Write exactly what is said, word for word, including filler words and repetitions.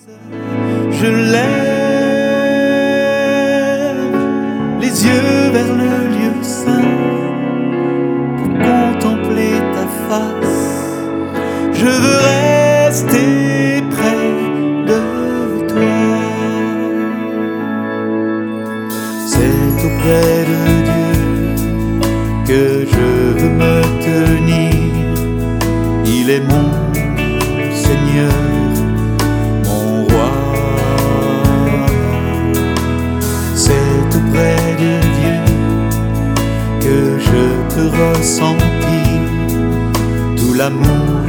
Je lève les yeux vers le lieu saint pour contempler ta face. Je veux rester près de toi. C'est auprès de Dieu que je veux me tenir. Il est mon Seigneur, mon roi. C'est auprès de Dieu que je peux ressentir tout l'amour